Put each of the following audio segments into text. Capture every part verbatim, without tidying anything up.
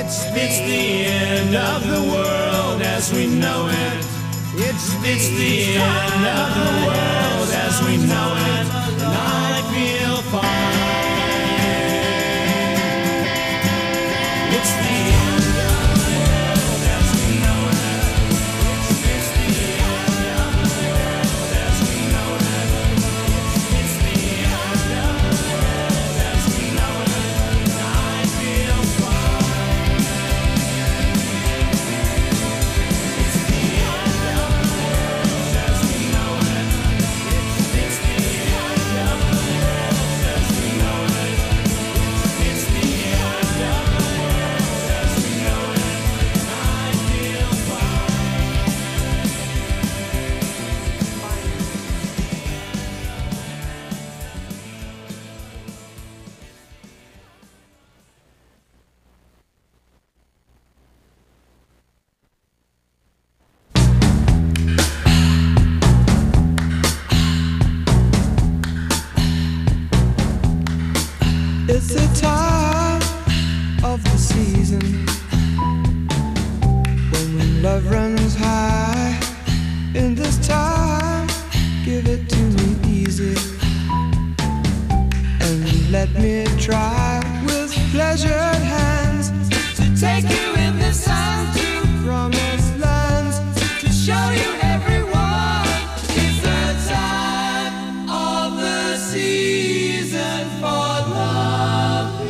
It's the end of the world as we know it. It's, it's the end of the world as we know it. And I feel fine. It's the end of the world as we know it. It's the end of the world as we know it. It's the end of the world as we know it. And I feel fine. It's the end of the world as we know it. It's the end of the world as we know it. It's the end of the world as we know it. And I feel fine. It's the time of the season when love runs high. In this time, give it to me easy and let me try with pleasured hands to take you in the sun to promised lands, to show you everyone. It's the time of the season for loving.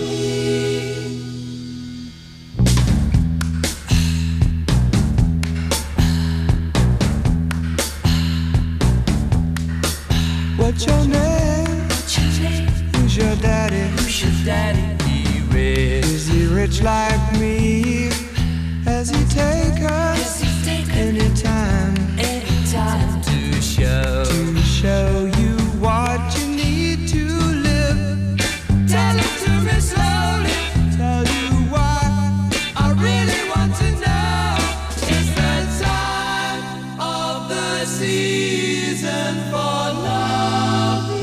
What's your name? What's your name? Who's your daddy? Who's your daddy? He rich. Is he rich like me? Has he take Has us he taken anytime any time to show? to show you what you need to live? Tell it to me slowly. Tell you why I really want to know. It's the time of the season for loving.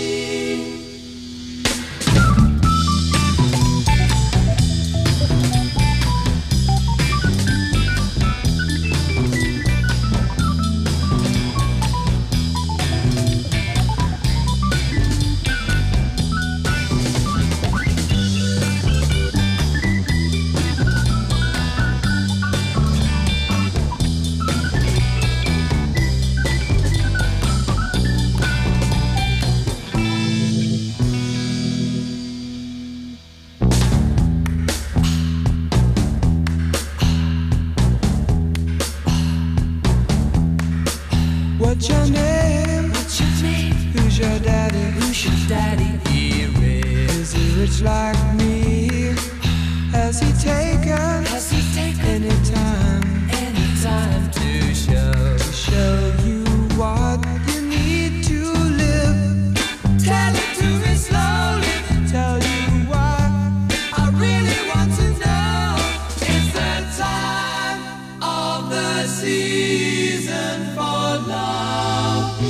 what's your name? What's your name? Who's your daddy? Who's your daddy? He rich. Is he rich like me? Has he taken Has he taken any time any time to show? to show you what you need to live? Tell it to me slowly. Tell you why I really want to know. It's the time of the season for loving.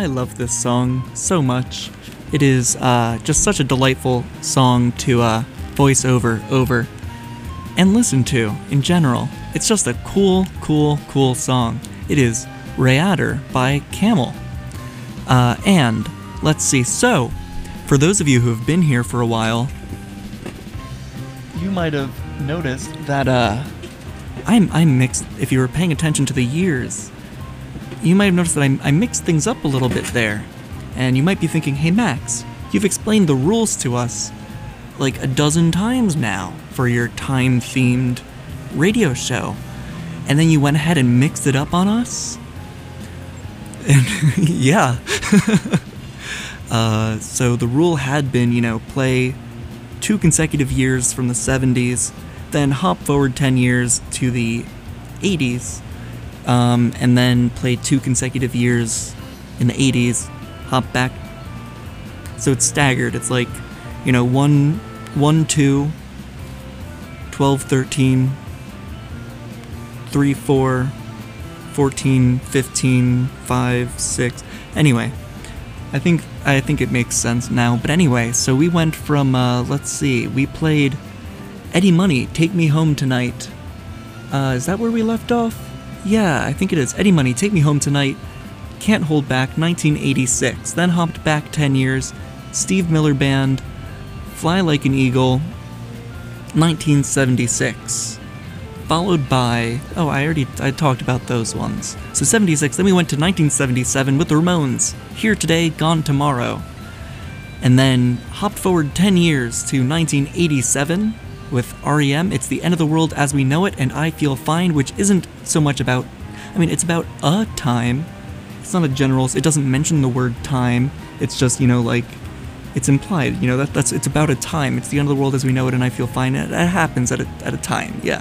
love this song so much. It is uh, just such a delightful song to uh, voice over, over, and listen to in general. It's just a cool, cool, cool song. It is Rayadr by Camel. Uh, and, let's see, so, for those of you who have been here for a while, you might have noticed that, uh, I'm, I'm mixed, if you were paying attention to the years, you might have noticed that I, I mixed things up a little bit there. And you might be thinking, hey Max, you've explained the rules to us like a dozen times now for your time-themed radio show. And then you went ahead and mixed it up on us? And yeah. uh, so the rule had been, you know, play two consecutive years from the seventies, then hop forward ten years to the eighties, um, and then play two consecutive years in the eighties, hop back. So it's staggered. It's like, you know, one, one, two, twelve, thirteen, three, four, fourteen, fifteen, five, six. Anyway, I think I think it makes sense now. But anyway, so we went from uh, let's see, we played Eddie Money, Take Me Home Tonight. Uh, is that where we left off? Yeah, I think it is. Eddie Money, Take Me Home Tonight. Can't Hold Back, nineteen eighty-six. Then hopped back ten years. Steve Miller Band, Fly Like an Eagle, nineteen seventy-six. Followed by, oh, I already I talked about those ones. So seventy-six, then we went to nineteen seventy-seven with the Ramones, Here Today, Gone Tomorrow. And then hopped forward ten years to nineteen eighty-seven with R E M, It's the End of the World as We Know It, and I Feel Fine, which isn't so much about, I mean, it's about a time. It's not a general, it doesn't mention the word time. It's just, you know, like, it's implied, you know, that that's, it's about a time. It's the end of the world as we know it, and I feel fine. It, it happens at a, at a time, yeah.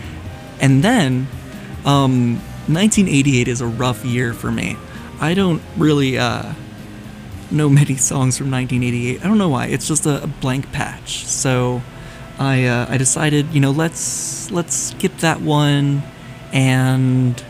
And then, um, nineteen eighty-eight is a rough year for me. I don't really, uh, know many songs from nineteen eighty-eight. I don't know why, it's just a, a blank patch. So, I, uh, I decided, you know, let's, let's skip that one, and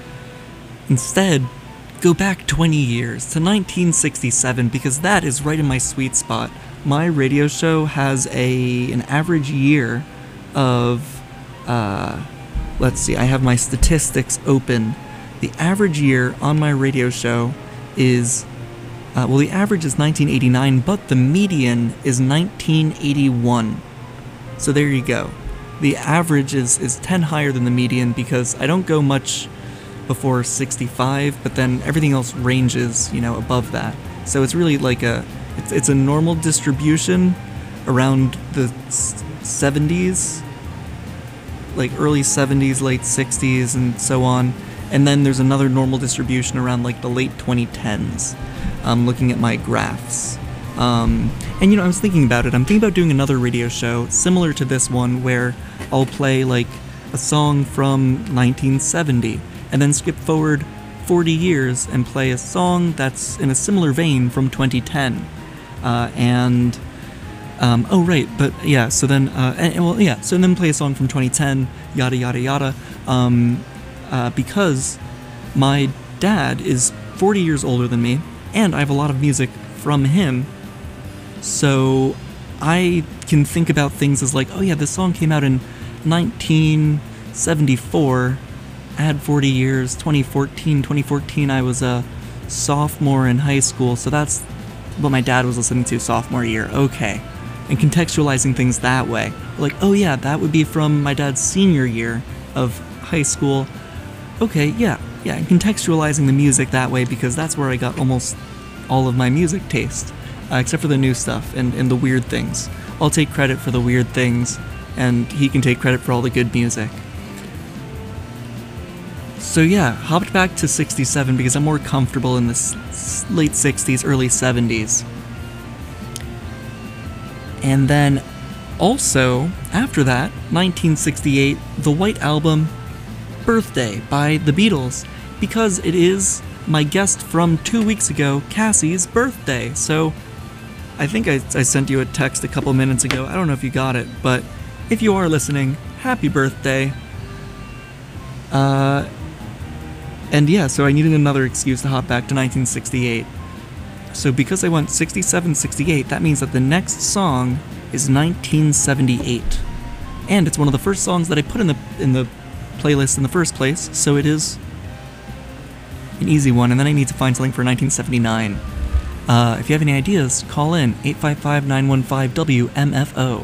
instead, go back twenty years to nineteen sixty-seven, because that is right in my sweet spot. My radio show has a an average year of, uh, let's see, I have my statistics open. The average year on my radio show is, uh, well, the average is nineteen eighty-nine, but the median is nineteen eighty-one. So there you go. The average is, is ten higher than the median because I don't go much before sixty-five, but then everything else ranges, you know, above that. So it's really like a, it's, it's a normal distribution around the seventies, like early seventies, late sixties, and so on. And then there's another normal distribution around like the late twenty tens. I'm looking at my graphs. Um, and you know, I was thinking about it. I'm thinking about doing another radio show similar to this one where I'll play like a song from nineteen seventy and then skip forward forty years and play a song that's in a similar vein from twenty ten. Uh, and, um, oh right, but yeah, so then, uh, and, and well, yeah, so then play a song from twenty ten, yada yada yada, um, uh, because my dad is forty years older than me, and I have a lot of music from him, so I can think about things as like, oh yeah, this song came out in nineteen seventy-four, add forty years, twenty fourteen, twenty fourteen I was a sophomore in high school, so that's what my dad was listening to sophomore year, okay. And contextualizing things that way. Like, oh yeah, that would be from my dad's senior year of high school. Okay, yeah, yeah, and contextualizing the music that way because that's where I got almost all of my music taste, uh, except for the new stuff and, and the weird things. I'll take credit for the weird things, and he can take credit for all the good music. So yeah, hopped back to sixty-seven because I'm more comfortable in the s- late sixties, early seventies. And then also, after that, nineteen sixty-eight, the White Album, Birthday by the Beatles, because it is my guest from two weeks ago, Cassie's birthday. So I think I, I sent you a text a couple minutes ago. I don't know if you got it, but if you are listening, happy birthday. Uh, and yeah, so I needed another excuse to hop back to nineteen sixty-eight. So because I went sixty-seven, sixty-eight, that means that the next song is nineteen seventy-eight. And it's one of the first songs that I put in the in the playlist in the first place, so it is an easy one, and then I need to find something for nineteen seventy-nine. Uh, if you have any ideas, call in eight five five, nine one five, W M F O.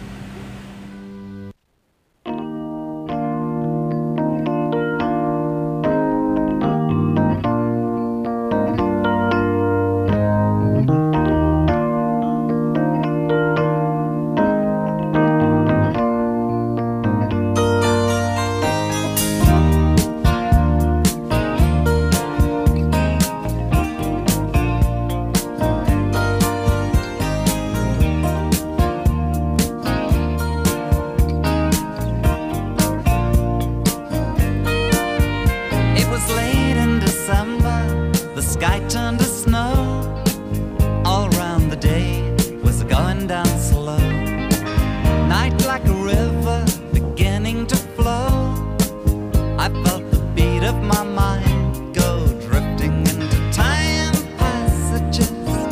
It was late in December, the sky turned to snow. All around the day was going down slow. Night like a river beginning to flow. I felt the beat of my mind go drifting into time passages.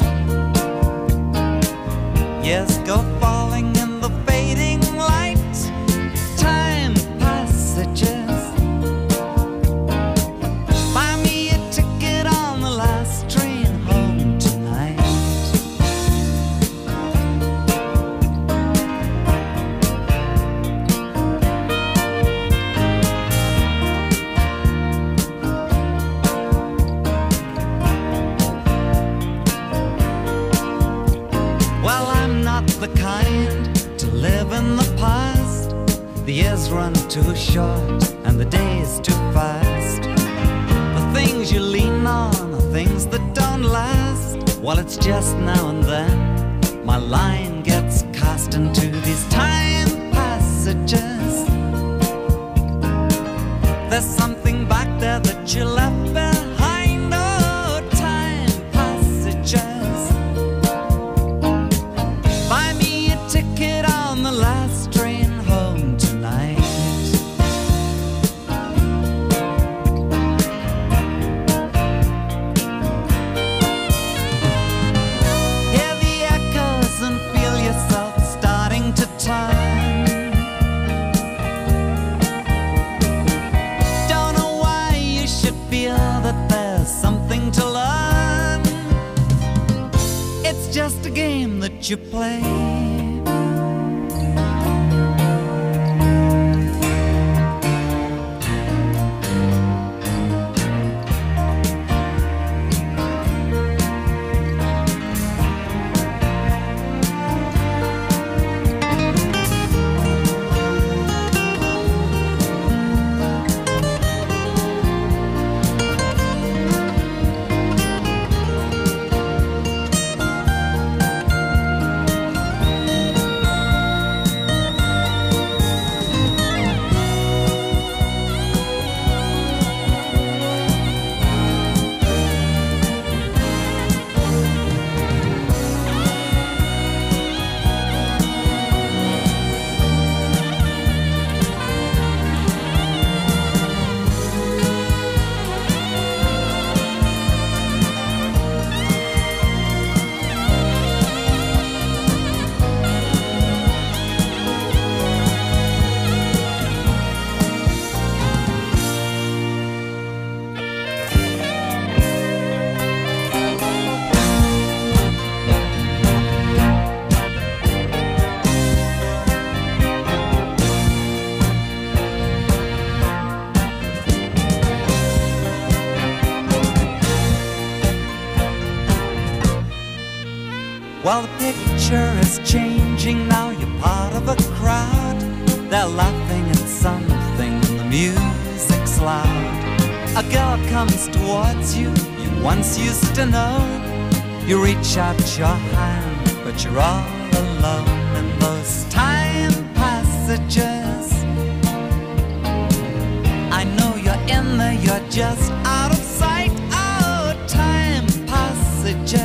Yes, go falling in the fading light. Time passages. Buy me a ticket on the last train home tonight. Well, I'm not the kind to live in the past. The years run too short and the days too fast. The things you lean on are things that don't last. Well, it's just now and then my line gets cast into these time passages. There's something back there that you left behind. Oh, time passages. Buy me a ticket on the last train home tonight. Hear the echoes and feel yourself starting to turn. Don't know why you should feel that there's something to learn. It's just a game that you play. Well, the picture is changing now. You're part of a crowd. They're laughing at something and the music's loud. A girl comes towards you, you once used to know. You reach out your hand, but you're all alone in those time passages. I know you're in there, you're just out of sight. Oh, time passages.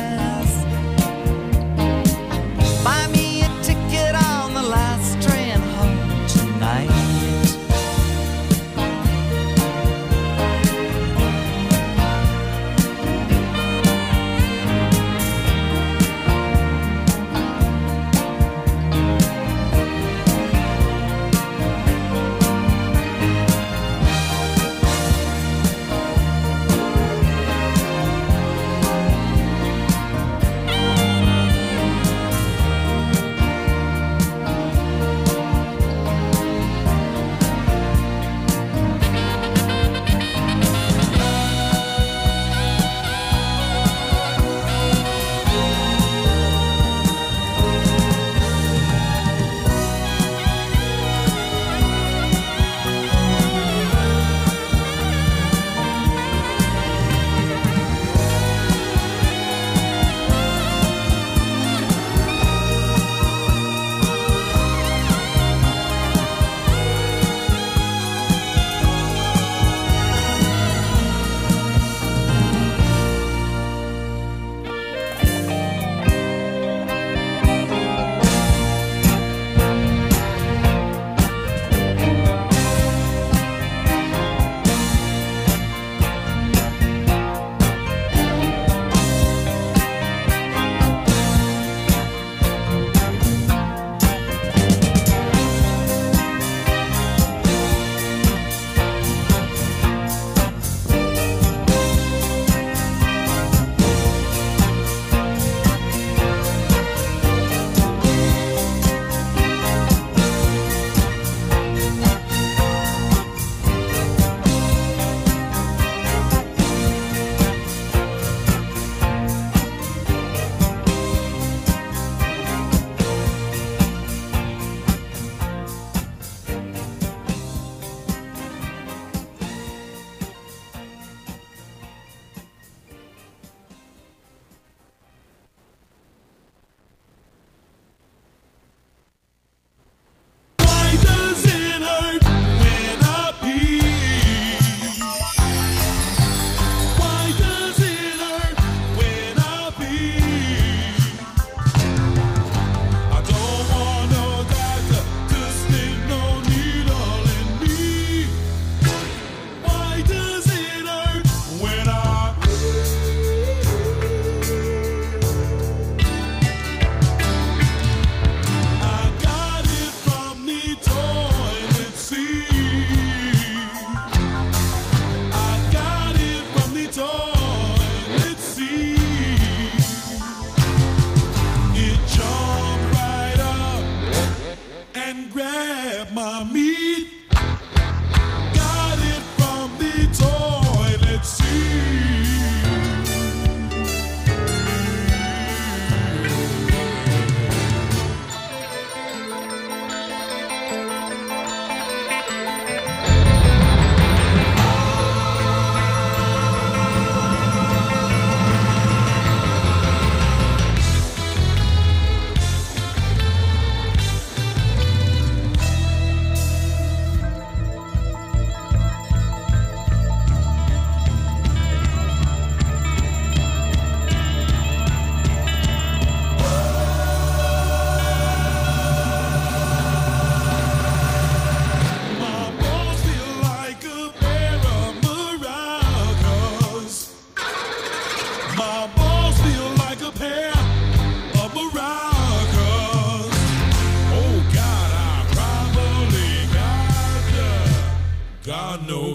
Buy me a ticket on the last train home tonight.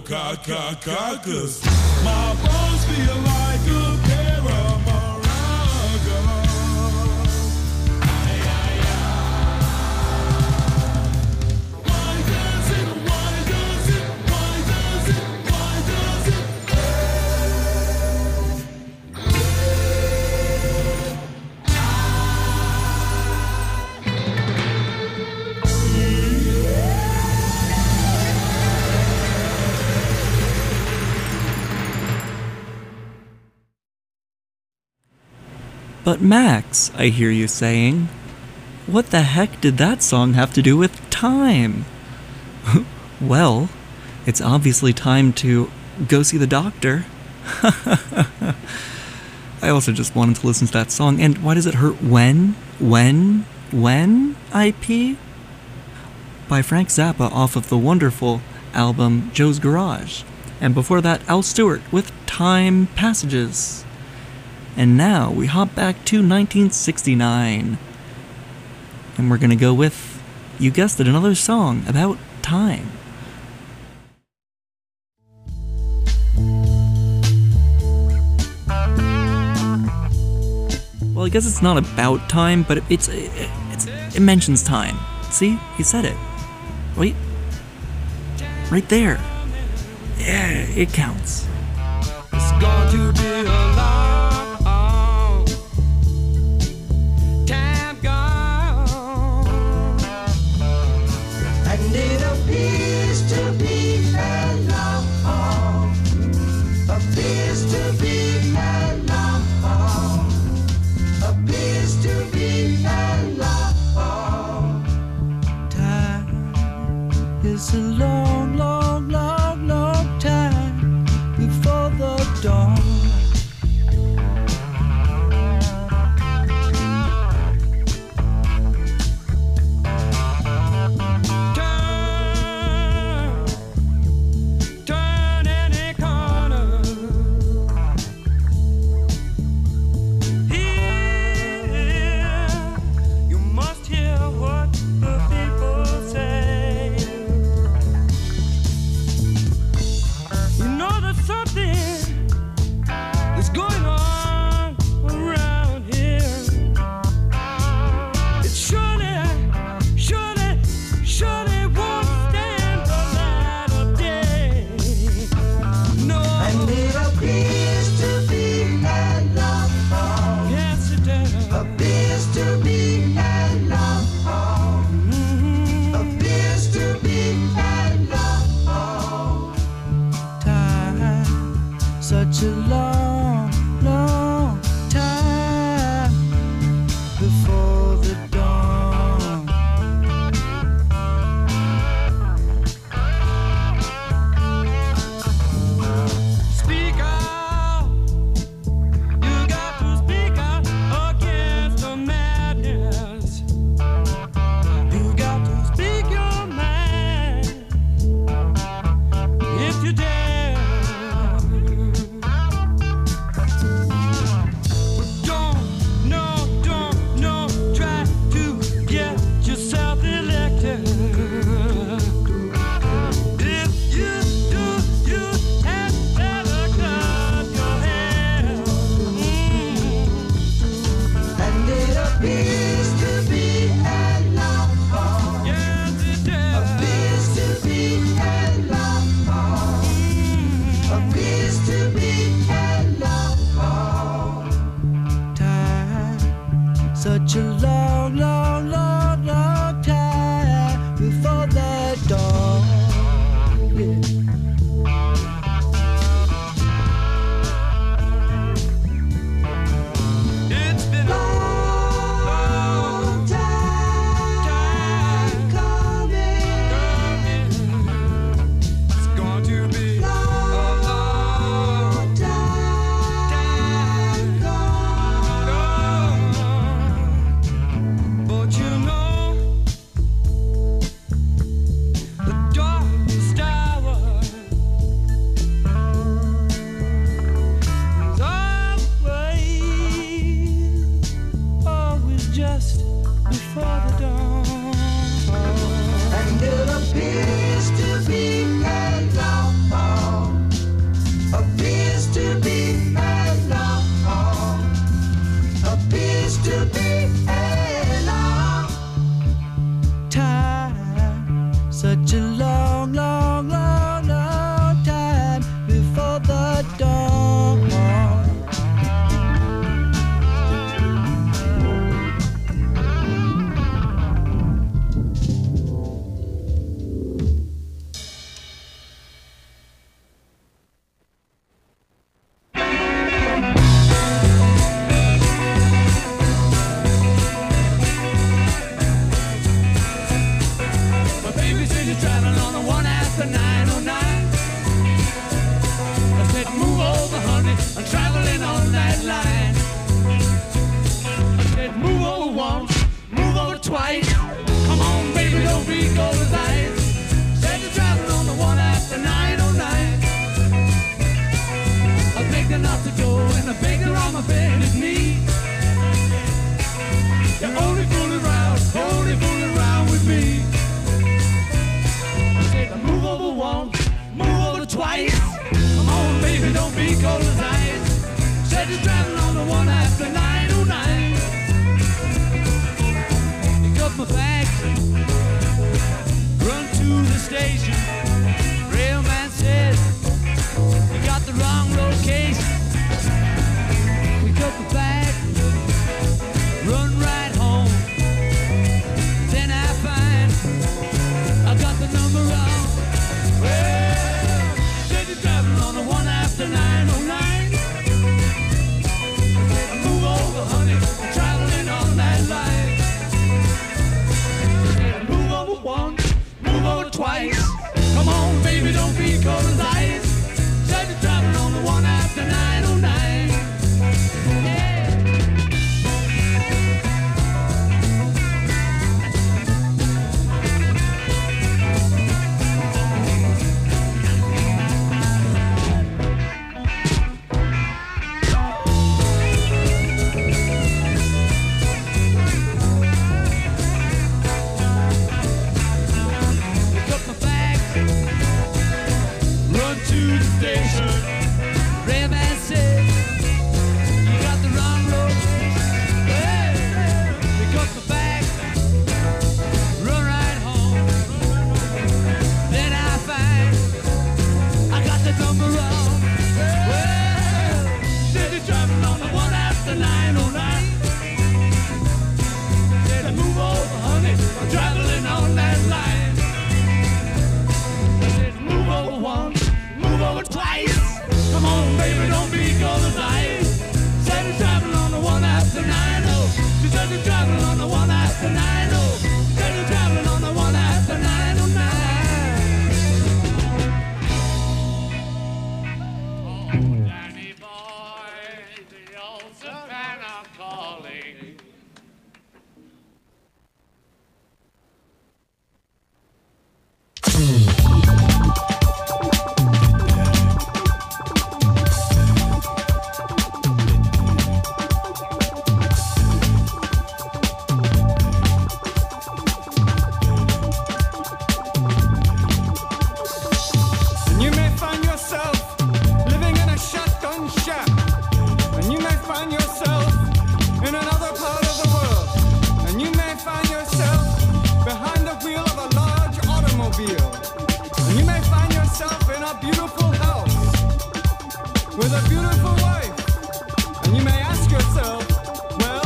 ca ca ca, 'cause my bones feel like a pair of maracas. Ay, ay, ay. Why does it, why does it, why does it, why does it? But Max, I hear you saying, what the heck did that song have to do with time? Well, it's obviously time to go see the doctor. I also just wanted to listen to that song, and why does it hurt when, when, when I pee? By Frank Zappa off of the wonderful album Joe's Garage. And before that, Al Stewart with Time Passages. And now we hop back to nineteen sixty-nine. And we're gonna go with, you guessed it, another song about time. Well, I guess it's not about time, but it's, it's it mentions time. See? He said it. Wait. Right there. Yeah, it counts. It's going to be a long time gone, and it appears to be a long, appears to be a long, appears to be a long time. It's a long, long, long, long time before the dawn. Turn, turn any corner. Here, you must hear what the people say. You know there's something that's going on around here. It surely, surely, surely won't stand the light of day. No. And it appears to be a long, yes it does. Appears to be a long, appears to be a long time, such a long, long time before the dawn. Speak out, you got to speak out against the madness. You got to speak your mind if you dare. Don't, no, don't, no, try to get yourself elected. If you do, you had better cut your hair. And it appears to be a long, yes it does. Appears to be a long, appears to be a long time, such a long, long, long, long time before the dawn. It's been a long time coming. It's going to be a long time gone. my bended knee. You're only fooling around, only fooling around with me. I said, move over once, move over twice. Come on, baby, don't be cold as ice. Said you're driving on the one after nine oh nine. Pick up my bags, run to the station. Railman says you got the wrong location. Pick up my bag, run right home. Then I find I got the number wrong. Well, said you're driving on the one after nine oh nine. Move over, honey, I'm traveling on that line. Move over once, move over twice. Come on, baby, don't be cold as ice. Said you're traveling on the one after nine oh nine. Yeah. Pick up my bags, run to the station. Railman said you got the wrong location. Hey, pick up my bags, run right home. Then I find I got the number wrong. Well, said you're driving on the one after nine oh nine. Said move over, honey, I'm traveling on that line. Said move over once, move over twice. Come on, baby, don't be cold as ice. Said you're driving on the one after nine oh. She said you're driving on the one after nine oh. Said you're driving on the one after nine oh nine. Oh, Danny boy, the old Savannah calling. And you may find yourself living in a shotgun shack. And you may find yourself in another part of the world. And you may find yourself behind the wheel of a large automobile. And you may find yourself in a beautiful house with a beautiful wife. And you may ask yourself, well,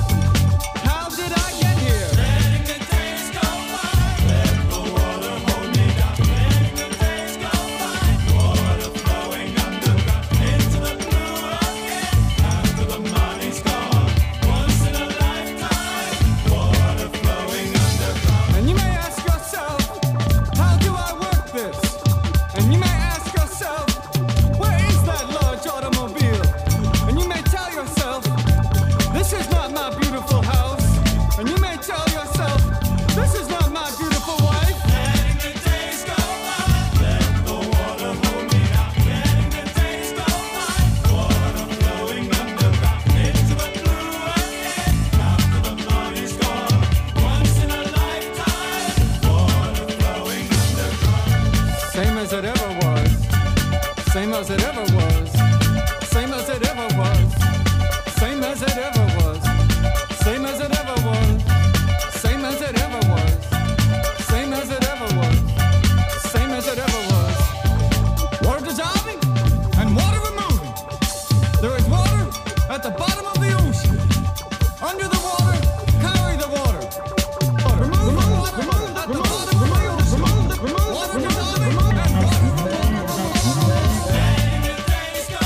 how did I get here? Letting the days go by, let the water hold me down. Letting the days go by, water flowing underground into the blue again. After the money's gone, once in a lifetime, water flowing underground. And you may ask yourself, how do I work this? And you may ask yourself, where is that large automobile? And you may tell yourself, this is not my beautiful house. And you may tell yourself, this is not my beautiful wife. Letting the days go by, let the water hold me down. Letting the days go by, water flowing underground into the blue again. After the money's gone, once in a lifetime, water flowing underground. Same as it ever was. Same as it ever was. Same as it ever was. Same as it ever was. Same as it ever was. Same as it ever was. Same as it ever was. Same as it ever was. Water dissolving and water removing. There is water at the bottom of the ocean. Under the water, carry the water. Remove the water at the bottom of the ocean. Water dissolving and water removing. Letting the days go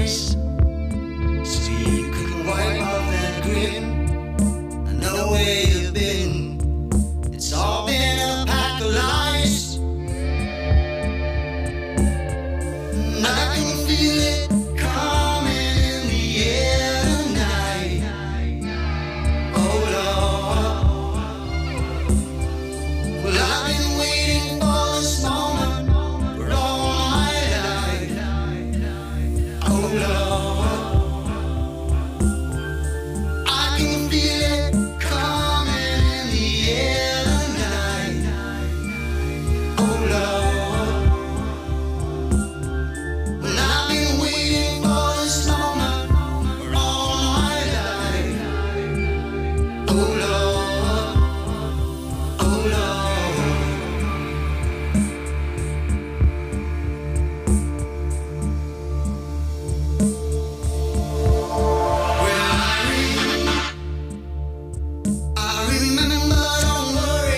nice, so you can wipe off that grin. I know where you've been. It's all been a pack of lies. And I can feel it coming in the air tonight. Oh Lord. Well, I've been waiting for this moment for all my life. Oh Lord. I can feel it coming in the air tonight. Oh Lord. Well, I've been waiting for this moment for all my life. Oh Lord. Oh Lord. Well, I remember, I remember, don't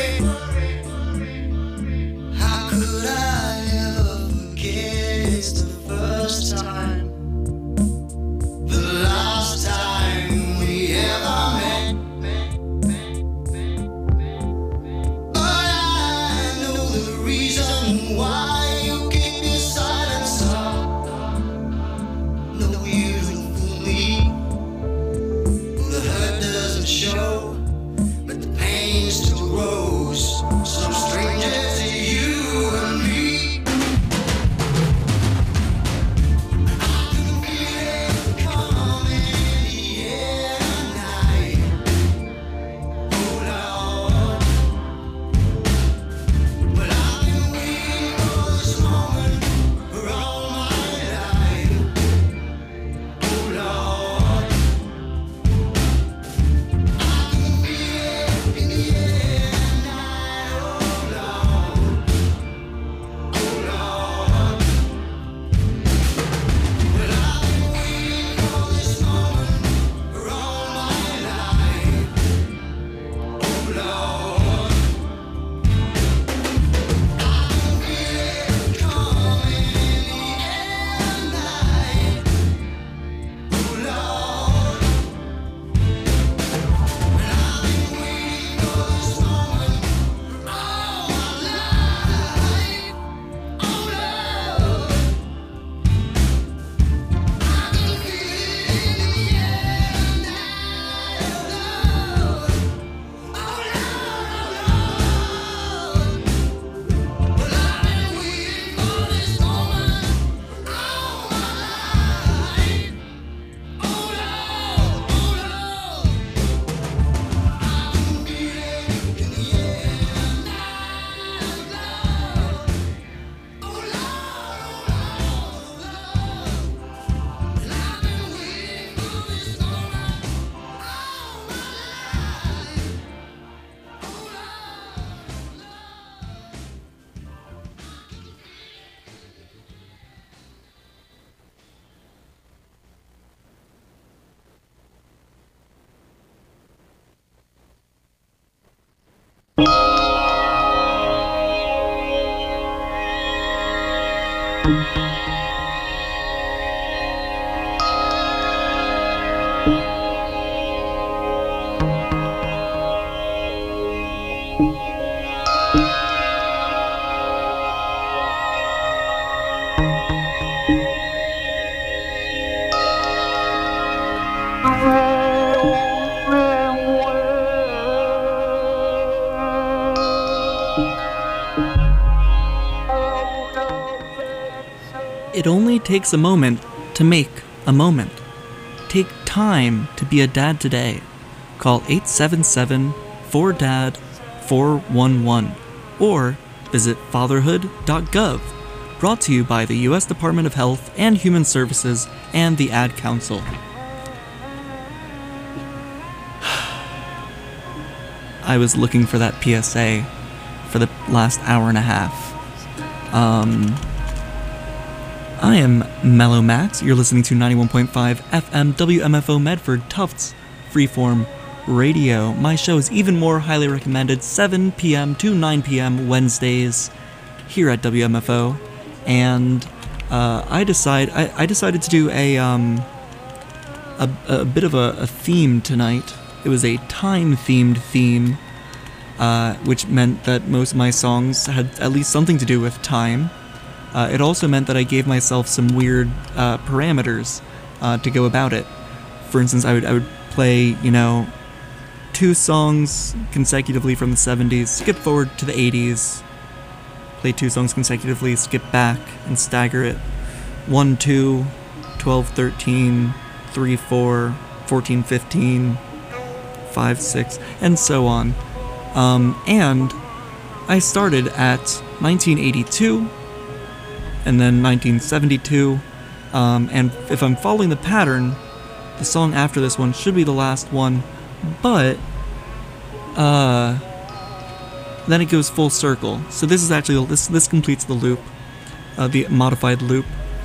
worry. How could I ever forget? It's the first time, the last time we ever met. But I know the reason why you keep your silence up. No, you don't fool me. The hurt doesn't show, but the pain still grows. Some stranger to you and me. I can feel it coming in the air tonight. Oh Lord. But I've been waiting for this moment for all my life. Oh Lord. I can feel it in the air tonight. Oh Lord. Oh Lord. Well, I've been waiting for this moment for all my life. Oh Lord. I can feel it coming in the air tonight. Oh Lord. Well, I've been waiting for this moment for all my life. Oh Lord. I can feel it in the air tonight. Oh Lord. Oh Lord. Well, I've been waiting for this moment for all my life. Oh Lord. Oh Lord. I can feel it in the air tonight. Oh Lord. Oh Lord. Oh Lord. Well, I've been waiting for this moment all my life. Oh It only takes a moment to make a moment. Take time to be a dad today. Call eight seven seven, four D A D, four one one or visit fatherhood dot gov. Brought to you by the U S Department of Health and Human Services and the Ad Council. I was looking for that P S A for the last hour and a half. Um, I am Mellow Max. You're listening to ninety-one point five F M W M F O Medford Tufts Freeform Radio. My show is even more highly recommended seven p.m. to nine p.m. Wednesdays here at W M F O. And uh, I decide I, I decided to do a um a, a bit of a, a theme tonight. It was a time-themed theme, uh, which meant that most of my songs had at least something to do with time. Uh, it also meant that I gave myself some weird uh, parameters uh, to go about it. For instance, I would I would play, you know, two songs consecutively from the seventies, skip forward to the eighties, play two songs consecutively, skip back, and stagger it. one, two, twelve, thirteen, three, four, fourteen, fifteen, five, six, and so on. Um, and I started at nineteen eighty-two, and then nineteen seventy-two, um, and if I'm following the pattern, the song after this one should be the last one, but uh, then it goes full circle. So this is actually, this this completes the loop, uh, the modified loop,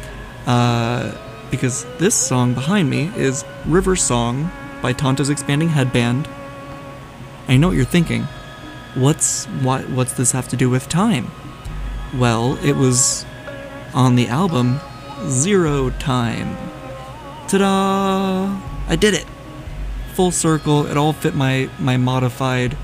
uh, because this song behind me is River Song by Tonto's Expanding Headband. I know what you're thinking. What's what? What's this have to do with time? Well, it was on the album Zero Time. Ta-da! I did it! Full circle, it all fit my, my modified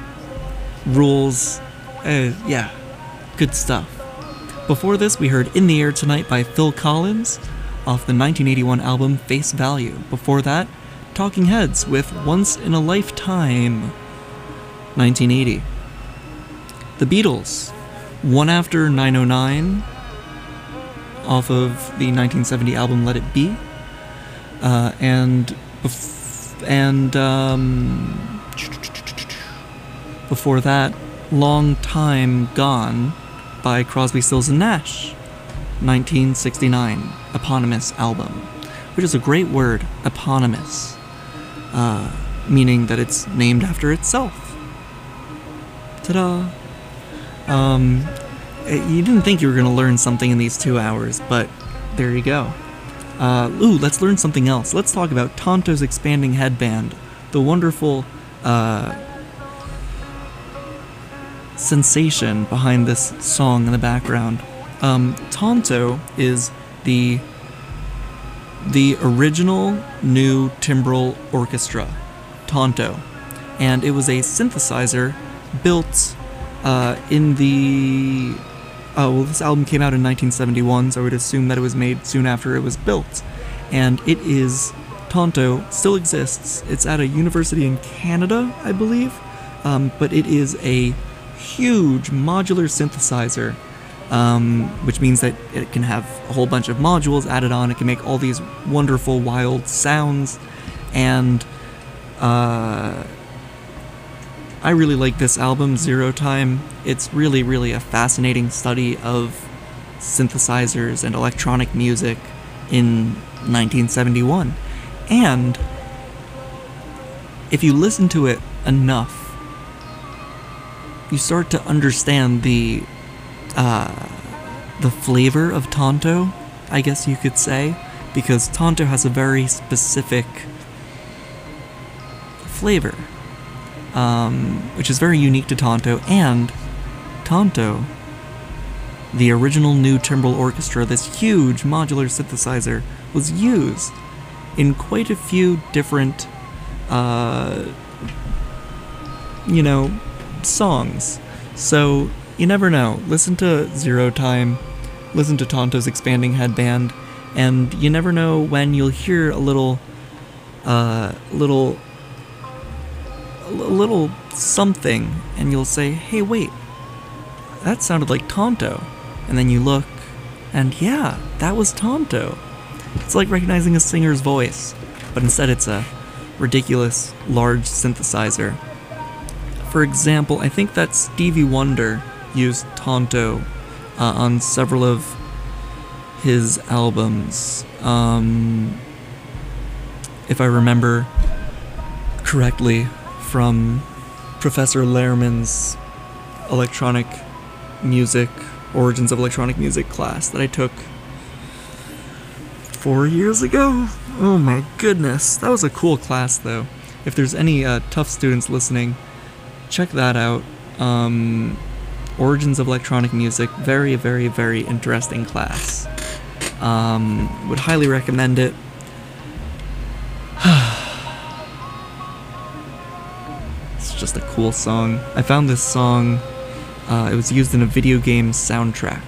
rules. Uh, yeah, good stuff. Before this, we heard In the Air Tonight by Phil Collins off the nineteen eighty-one album Face Value. Before that, Talking Heads with Once in a Lifetime, nineteen eighty. The Beatles, One After nine oh nine, off of the nineteen seventy album Let It Be, uh, and bef- and um, before that, Long Time Gone by Crosby, Stills and Nash, nineteen sixty-nine, eponymous album, which is a great word, eponymous, uh, meaning that it's named after itself. Ta-da! Um, you didn't think you were going to learn something in these two hours, but there you go. Uh, ooh, let's learn something else. Let's talk about Tonto's Expanding Headband, the wonderful uh, sensation behind this song in the background. Um, Tonto is the the original new timbral orchestra, Tonto, and it was a synthesizer built uh, in the Oh, well, this album came out in nineteen seventy-one, so I would assume that it was made soon after it was built. And it is, Tonto still exists. It's at a university in Canada, I believe, um, but it is a huge modular synthesizer, um, which means that it can have a whole bunch of modules added on. It can make all these wonderful, wild sounds, and uh, I really like this album, Zero Time. It's really, really a fascinating study of synthesizers and electronic music in nineteen seventy-one. And if you listen to it enough, you start to understand the uh, the flavor of Tonto, I guess you could say, because Tonto has a very specific flavor. Um, which is very unique to Tonto, and Tonto, the original new timbral orchestra, this huge modular synthesizer, was used in quite a few different, uh, you know, songs. So, you never know. Listen to Zero Time, listen to Tonto's Expanding Headband, and you never know when you'll hear a little, uh, little... a little something, and you'll say, hey, wait, that sounded like Tonto. And then you look, and yeah, that was Tonto. It's like recognizing a singer's voice, but instead it's a ridiculous, large synthesizer. For example, I think that Stevie Wonder used Tonto uh, on several of his albums. Um, if I remember correctly, from Professor Lehrman's electronic music, Origins of Electronic Music class that I took four years ago? Oh my goodness, that was a cool class though. If there's any uh, tough students listening, check that out. Um, Origins of Electronic Music, very, very, very interesting class. Um, would highly recommend it. It's just a cool song. I found this song, uh, it was used in a video game soundtrack.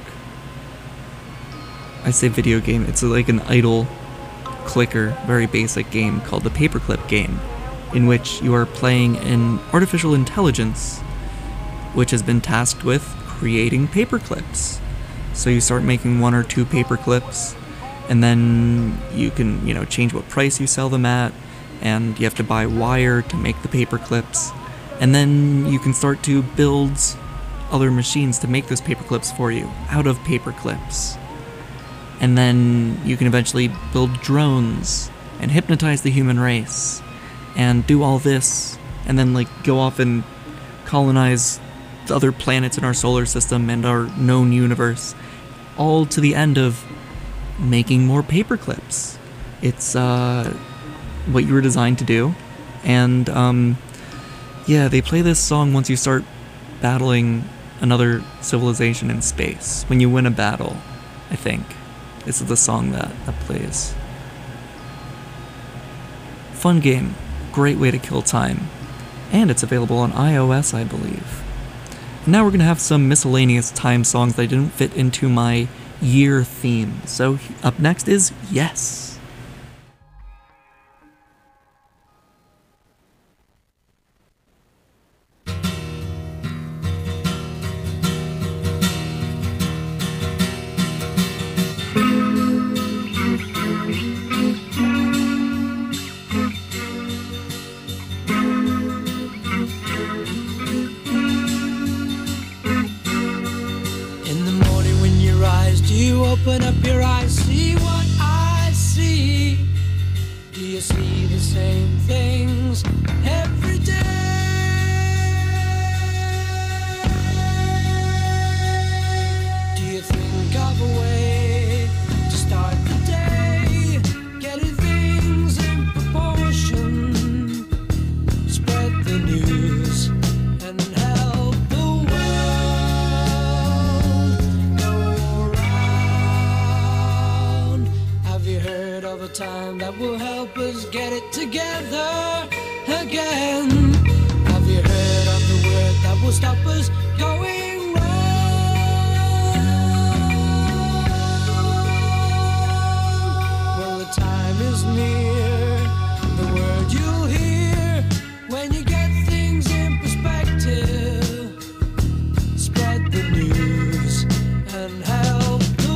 I say video game, it's like an idle clicker, very basic game called the Paperclip game, in which you are playing an artificial intelligence which has been tasked with creating paperclips. So you start making one or two paperclips, and then you can, you know, change what price you sell them at, and you have to buy wire to make the paperclips, and then you can start to build other machines to make those paperclips for you out of paperclips. And then you can eventually build drones and hypnotize the human race and do all this, and then like go off and colonize the other planets in our solar system and our known universe, all to the end of making more paperclips. It's uh, what you were designed to do. And um, yeah, they play this song once you start battling another civilization in space. When you win a battle, I think. This is the song that, that plays. Fun game. Great way to kill time. And it's available on iOS, I believe. And now we're going to have some miscellaneous time songs that didn't fit into my year theme. So up next is Yes. Open up your eyes, see what I see. Do you see the same things every day? Do you think of a way to start the day? Getting things in proportion. Spread the news and help the of a time that will help us get it together again. Have you heard of the word that will stop us going wrong? Well, the time is near, the word you'll hear when you get things in perspective. Spread the news and help the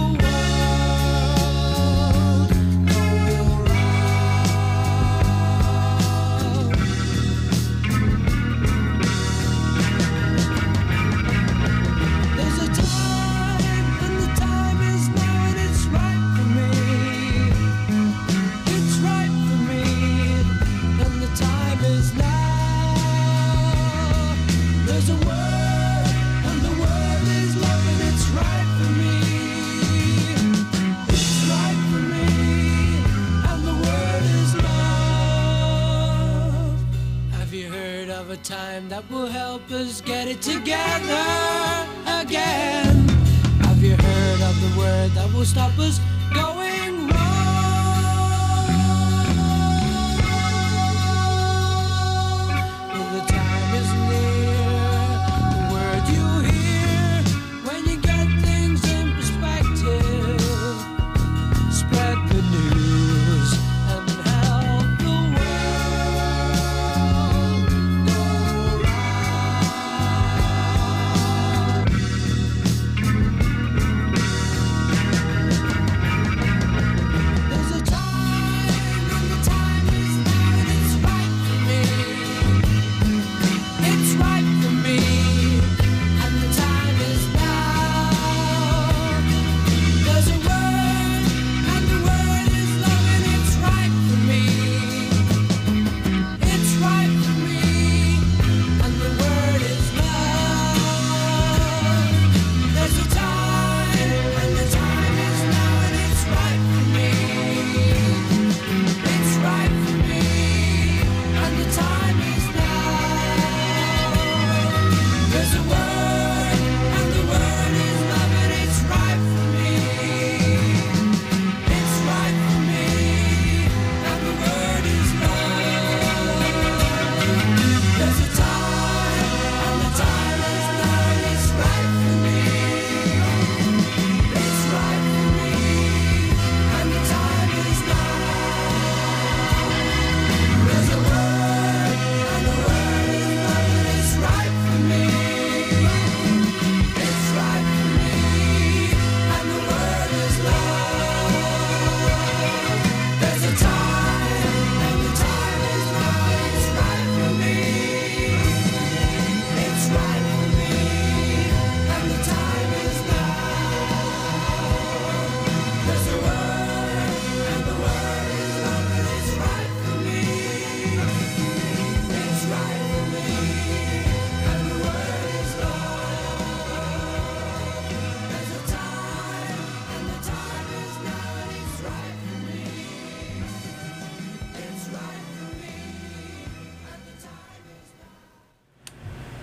time that will help us get it together again. Have you heard of the word that will stop us going wrong? Well, the time is near, the word you hear when you get things in perspective. Spread the news and help the world.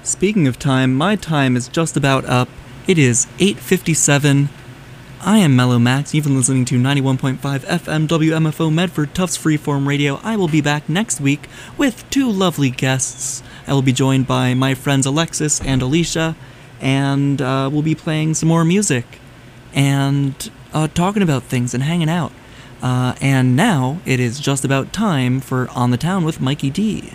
Speaking of time, my time is just about up. It is eight fifty-seven. I am Mellow Max. You've been listening to ninety-one point five F M W M F O Medford Tufts Freeform Radio. I will be back next week with two lovely guests. I will be joined by my friends Alexis and Alicia, and uh, we'll be playing some more music and uh, talking about things and hanging out. Uh, and now it is just about time for On the Town with Mikey D.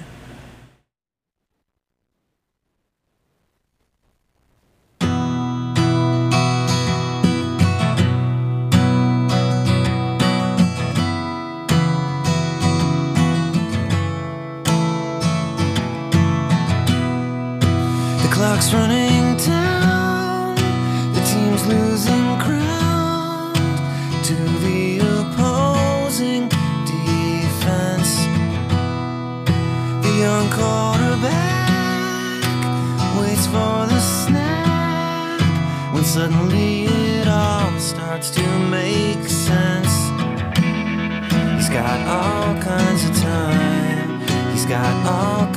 Clock's running down, the team's losing ground to the opposing defense. The young quarterback waits for the snap when suddenly it all starts to make sense. He's got all kinds of time, he's got all